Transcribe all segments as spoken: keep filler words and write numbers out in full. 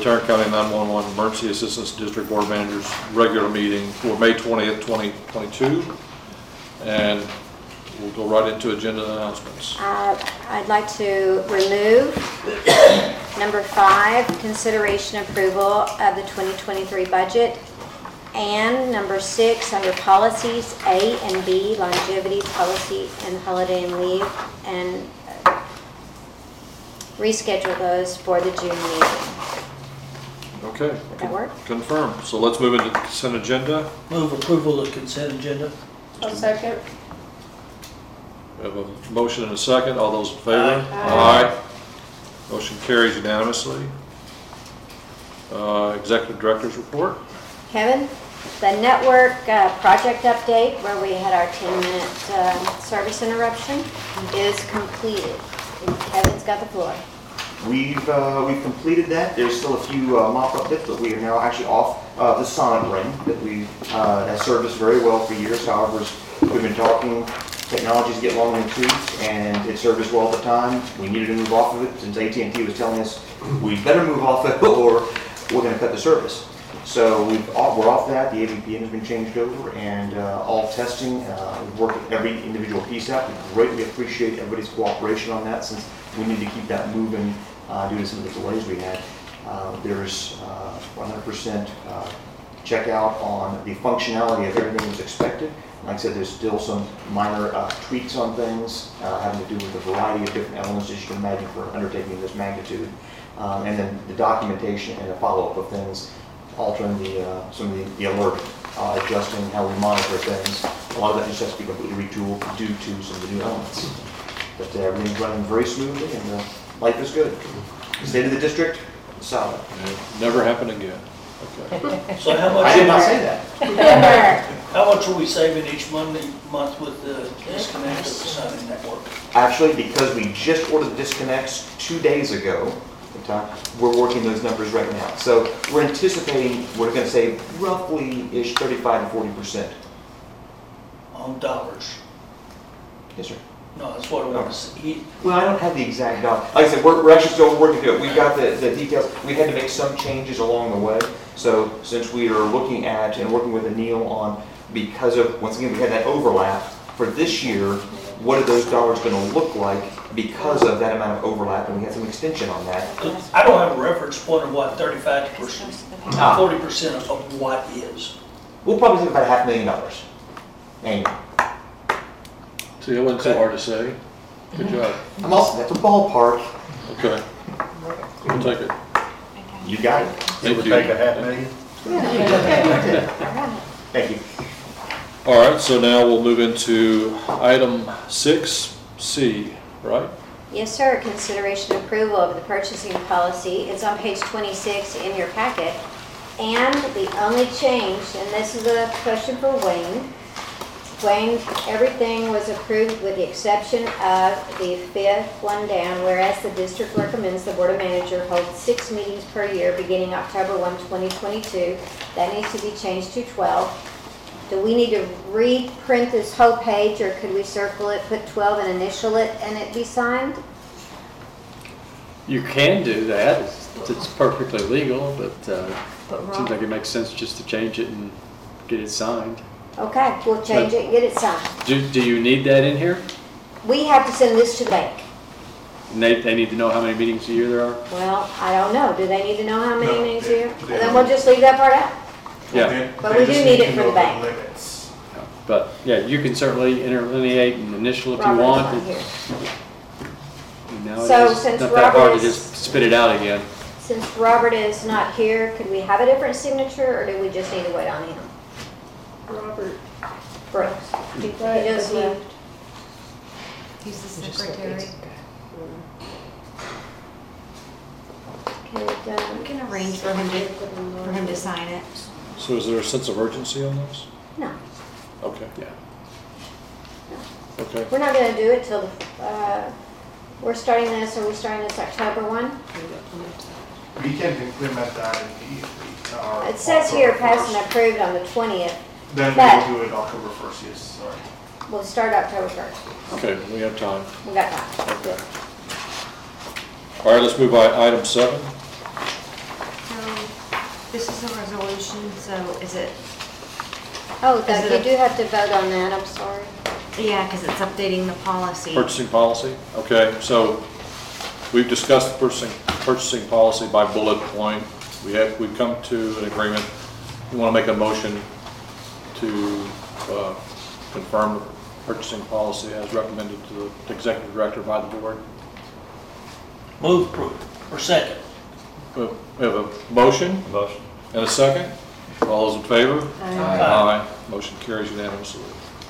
Tarrant County nine one one Emergency Assistance District Board Managers regular meeting for May twentieth, twenty twenty-two. And we'll go right into agenda announcements. Uh, I'd like to remove number five, consideration approval of the twenty twenty-three budget, and number six, under policies A and B, longevity policy and holiday and leave, and uh, reschedule those for the June meeting. Okay. Would that work? Confirmed. So let's move into the consent agenda. Move approval of consent agenda. A second. We have a motion and a second. All those in favor? Aye. Aye. Motion carries unanimously. Uh, Executive Director's report. Kevin, the network uh, project update where we had our ten minute uh, service interruption is completed. And Kevin's got the floor. We've uh, we've completed that. There's still a few uh, mop-up bits, but we are now actually off uh, the Sonic ring that we uh, has served us very well for years. However, as we've been talking, technologies get long in the tooth, and it served us well at the time. We needed to move off of it since A T and T was telling us we better move off it or we're going to cut the service. So we've off, we're off that. The A V P N has been changed over, and uh, all testing. Uh, we've worked every individual piece out. We greatly appreciate everybody's cooperation on that, since we need to keep that moving uh, due to some of the delays we had. Uh, there's uh, one hundred percent uh, checkout on the functionality of everything that was expected. Like I said, there's still some minor uh, tweaks on things uh, having to do with a variety of different elements, as you can imagine, for an undertaking of this magnitude. Um, and then the documentation and the follow-up of things, altering the uh, some of the, the alert, uh, adjusting how we monitor things. A lot of that just has to be completely retooled due to some of the new elements. But uh, everything's running very smoothly, and uh, life is good. The state of the district, solid. It never happened again. Okay. So how much? I did not say that. How much are we saving each Monday month with the disconnect of the Sonic network? Actually, because we just ordered the disconnects two days ago, we're working those numbers right now. So we're anticipating we're going to save roughly-ish thirty-five to forty percent. On dollars? Yes, sir. No, that's what I want to see. Well, I don't have the exact dollar. Like I said, we're, we're actually still working through it. We've got the, the details. We had to make some changes along the way. So since we are looking at and working with Anil on, because of, once again, we had that overlap, for this year, what are those dollars going to look like because of that amount of overlap, and we had some extension on that. I don't have a reference point of what thirty-five percent, Ah. forty percent of what is. We'll probably save about a half million dollars annually. See, it wasn't so hard to say. Good job. I'm also, that's a ballpark. Okay. We'll take it. You got it. Thank you. Take a half million. Thank you. All right, so now we'll move into item six C, right? Yes, sir. Consideration approval of the purchasing policy. It's on page twenty-six in your packet. And the only change, and this is a question for Wayne. Wayne, everything was approved with the exception of the fifth one down, whereas the district recommends the board of manager hold six meetings per year beginning October first, twenty twenty-two. That needs to be changed to twelve. Do we need to reprint this whole page, or could we circle it, put twelve and initial it, and it be signed? You can do that. It's, it's perfectly legal, but uh, it seems like it makes sense just to change it and get it signed. Okay, we'll change it and get it signed. Do, do you need that in here? We have to send this to the bank. And they, they need to know how many meetings a year there are? Well, I don't know. Do they need to know how many No. meetings a year? And then we'll just leave that part out. Yeah. They- But they we do just need it to for know the bank. limits. But yeah, you can certainly interlineate and initial if you Robert's want. not here. Nowadays, So it's since not that hard Robert to is- just spit it out again. Since Robert is not here, could we have a different signature, or do we just need to wait on him? Robert. Brooks. He he Right, just okay. left. He's the secretary. Can it, um, We can arrange for him to, for him to sign it. So is there a sense of urgency on this? No, Okay. Yeah. Okay. we're not gonna do it till, uh, we're starting this, are we starting this October first? We can implement that immediately. or It says here, October passed and first. approved on the twentieth. Then but- we'll do it October first, yes, sorry. We'll start October first. Okay, we have time. We got time. Okay. All right, let's move on. Item seven. So This is a resolution, so is it, Oh, Is that, it you a- do have to vote on that, I'm sorry. yeah, because it's updating the policy. Purchasing policy, okay, so we've discussed the purchasing, purchasing policy by bullet point. We have, we've come to an agreement. You want to make a motion to uh, confirm the purchasing policy as recommended to the executive director by the board? Move approved, or second. We have we have a motion? Motion. And a second? All those in favor? Aye. Motion carries unanimously.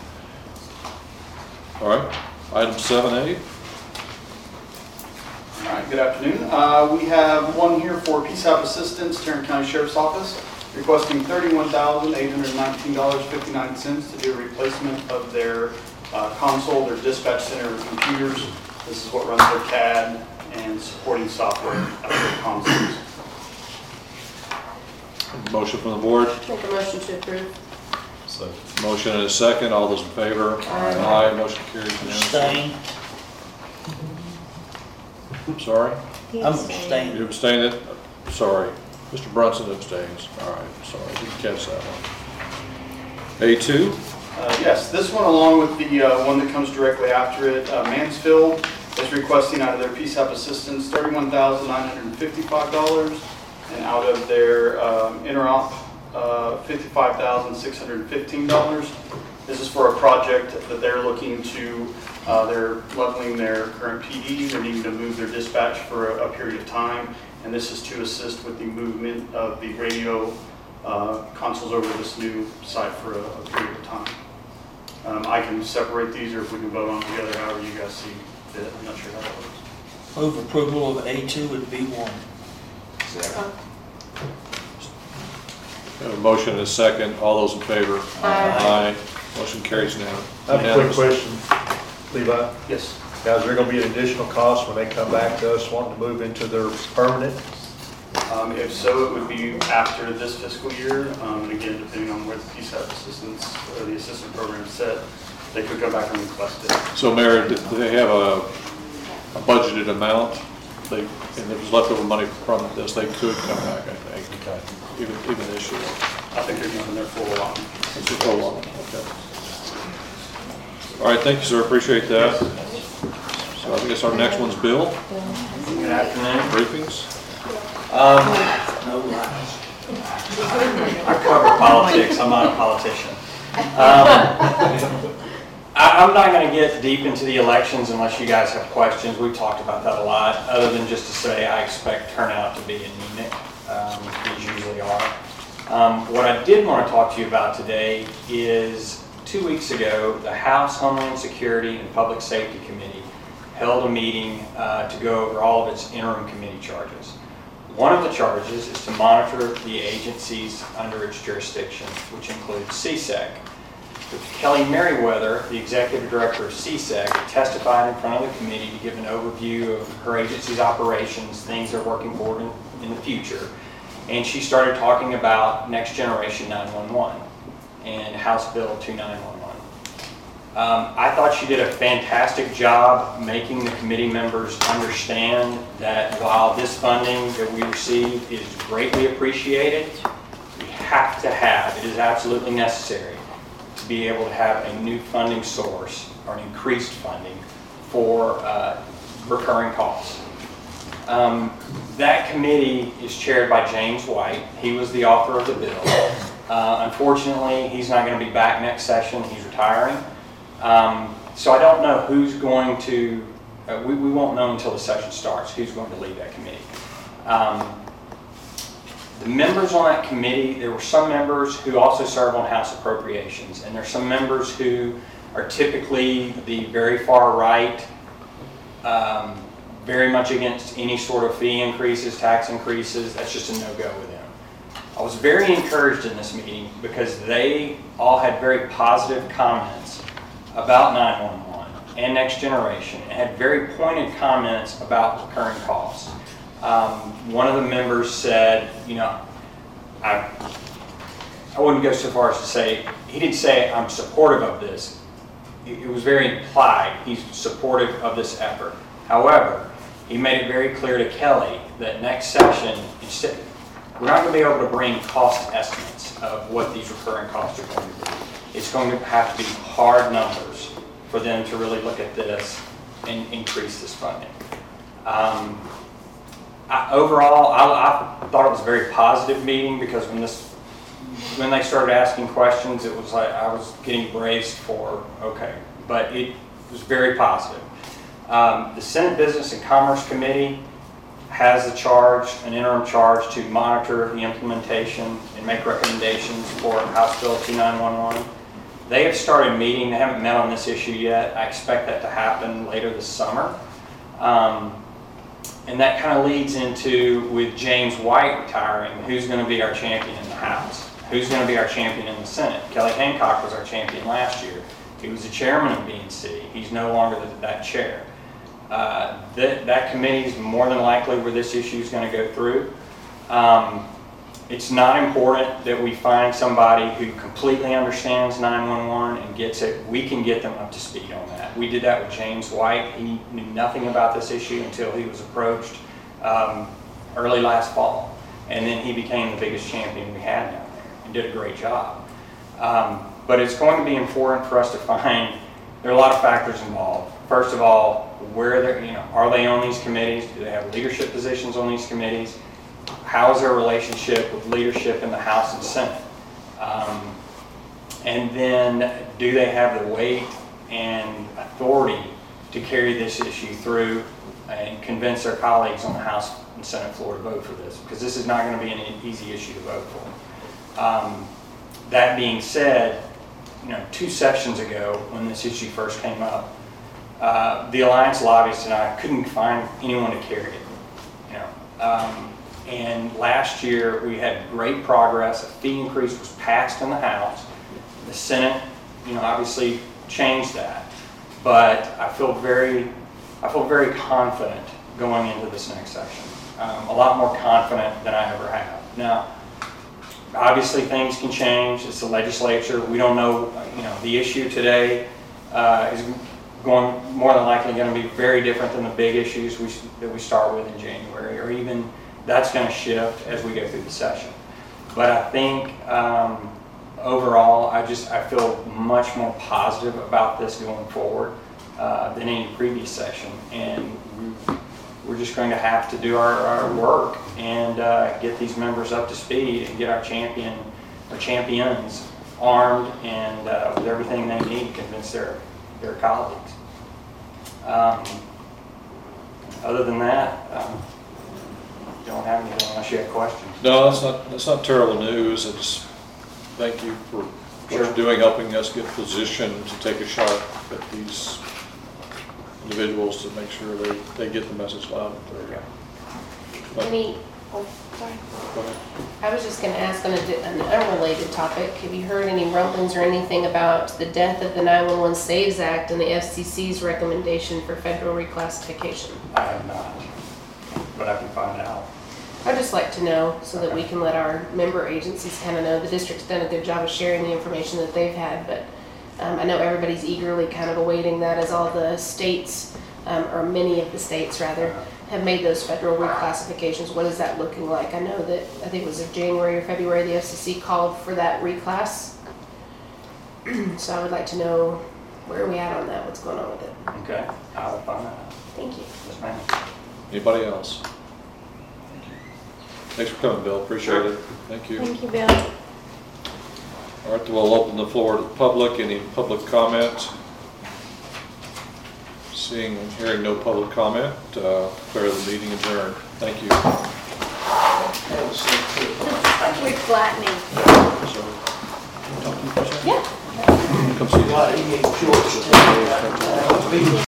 All right, item seven A. All right, good afternoon. Uh, We have one here for P S A P Assistance, Tarrant County Sheriff's Office, requesting thirty-one thousand eight hundred nineteen dollars and fifty-nine cents to do a replacement of their uh, console, their dispatch center computers. This is what runs their C A D and supporting software of their consoles. Motion from the board. Make a motion to approve. Motion and a second. All those in favor? Aye. Aye. Motion carries unanimously. Abstain. I'm sorry. I'm abstaining. You abstained? Sorry. Mister Brunson abstains. All right, sorry, didn't catch that one. A two, Uh, Yes, this one along with the uh, one that comes directly after it, uh, Mansfield is requesting out of their P S A P Assistance thirty-one thousand nine hundred fifty-five dollars and out of their um, Interop uh, fifty-five thousand six hundred fifteen dollars. This is for a project that they're looking to, uh, they're leveling their current P D, they're needing to move their dispatch for a, a period of time, and this is to assist with the movement of the radio uh, consoles over this new site for a, a period of time. Um, I can separate these, or if we can vote on them together, however you guys see fit. I'm not sure how that works. Move approval of A two and B one. we have a motion and a second. All those in favor? Aye. Aye. Motion carries now. I have a quick question, Levi. Yes. Now, is there going to be an additional cost when they come back to us wanting to move into their permanent? Um, if so, it would be after this fiscal year. Um, and again, depending on where the P S A P assistance or the assistant program is set, they could come back and request it. So Mayor, do do they have a, a budgeted amount? They, and if there's leftover money from this, they could come back, I think, even, even this year. I think they're using their full allotment. It's a full one, okay. All right, thank you, sir, appreciate that. So I think it's our next one's Bill, Good afternoon. briefings. Um, No lies. I cover politics, I'm not a politician. Um, I, I'm not going to get deep into the elections unless you guys have questions. We've talked about that a lot, other than just to say I expect turnout to be anemic, um, these usually are. Um, what I did want to talk to you about today is two weeks ago, the House Homeland Security and Public Safety Committee held a meeting uh, to go over all of its interim committee charges. One of the charges is to monitor the agencies under its jurisdiction, which includes C SEC. Kelly Merriweather, the executive director of C SEC, testified in front of the committee to give an overview of her agency's operations, things they're working forward in, in the future. And she started talking about Next Generation nine one one and House Bill two nine one one. Um, I thought she did a fantastic job making the committee members understand that while this funding that we receive is greatly appreciated, we have to have, it is absolutely necessary to be able to have a new funding source or an increased funding for uh, recurring costs. Um, that committee is chaired by James White. He was the author of the bill. Uh, unfortunately, he's not going to be back next session. He's retiring. Um, so I don't know who's going to, uh, we, we won't know until the session starts who's going to lead that committee. Um, the members on that committee, there were some members who also serve on House Appropriations, and there's some members who are typically the very far right, um, very much against any sort of fee increases, tax increases. That's just a no-go with them. I was very encouraged in this meeting because they all had very positive comments about nine one one and Next Generation, and had very pointed comments about recurring costs. Um, one of the members said, you know, I, I wouldn't go so far as to say, he didn't say I'm supportive of this. It, it was very implied he's supportive of this effort. However, he made it very clear to Kelly that next session, instead, we're not going to be able to bring cost estimates of what these recurring costs are going to be. It's going to have to be hard numbers for them to really look at this and increase this funding. Um, I, overall, I, I thought it was a very positive meeting because when this, when they started asking questions, it was like I was getting braced for okay, but it was very positive. Um, the Senate Business and Commerce Committee has the charge, an interim charge, to monitor the implementation and make recommendations for House Bill two nine one one. They have started meeting. They haven't met on this issue yet. I expect that to happen later this summer. Um, and that kind of leads into, with James White retiring, who's going to be our champion in the House? Who's going to be our champion in the Senate? Kelly Hancock was our champion last year. He was the chairman of B and C. He's no longer the, that chair. Uh, that, that committee is more than likely where this issue is going to go through. Um, it's not important that we find somebody who completely understands nine one one and gets it. We can get them up to speed on that. We did that with James White. He knew nothing about this issue until he was approached um, early last fall. And then he became the biggest champion we had down there and did a great job. Um, but it's going to be important for us to find, there are a lot of factors involved. First of all, where they're, you know, are they on these committees? Do they have leadership positions on these committees? How is their relationship with leadership in the House and Senate? Um, and then, do they have the weight and authority to carry this issue through and convince their colleagues on the House and Senate floor to vote for this? Because this is not going to be an easy issue to vote for. Um, that being said, you know, two sessions ago when this issue first came up, Uh, the Alliance lobbyist and I couldn't find anyone to carry it, you know. Um, and last year we had great progress. A fee increase was passed in the House. The Senate, you know, obviously changed that. But I feel very, I feel very confident going into this next section. Um, a lot more confident than I ever have. Now, obviously things can change. It's the legislature. We don't know, you know, the issue today uh, is going more than likely going to be very different than the big issues we, that we start with in January, or even that's going to shift as we go through the session. But I think um, overall, I just I feel much more positive about this going forward uh, than any previous session, and we, we're just going to have to do our, our work and uh, get these members up to speed and get our champion, our champions armed and uh, with everything they need to convince their their colleagues. Um, other than that, um, don't have anything unless you have questions. No, that's not, that's not terrible news. I just thank you for what Sure. you're doing, helping us get positioned to take a shot at these individuals to make sure they, they get the message loud and clear. But- Any, oh, sorry. Go ahead. I was just gonna ask on a di- an unrelated topic, have you heard any rumblings or anything about the death of the nine one one Saves Act and the F C C's recommendation for federal reclassification? I have not, but I can find out. I'd just like to know so that we can let our member agencies kind of know. The district's done a good job of sharing the information that they've had, but um, I know everybody's eagerly kind of awaiting that as all the states, um, or many of the states rather, have made those federal reclassifications. What is that looking like? I know that, I think it was in January or February, the F C C called for that reclass. So I would like to know where are we at on that, what's going on with it. Okay, I will find that out. Thank you. Yes, ma'am. Anybody else? Thanks for coming, Bill. Appreciate it. Thank you. Thank you, Bill. All right, we'll open the floor to the public. Any public comment? Seeing and hearing no public comment, uh, declare the meeting adjourned. Thank you. We're flattening. So, Yeah. come see you.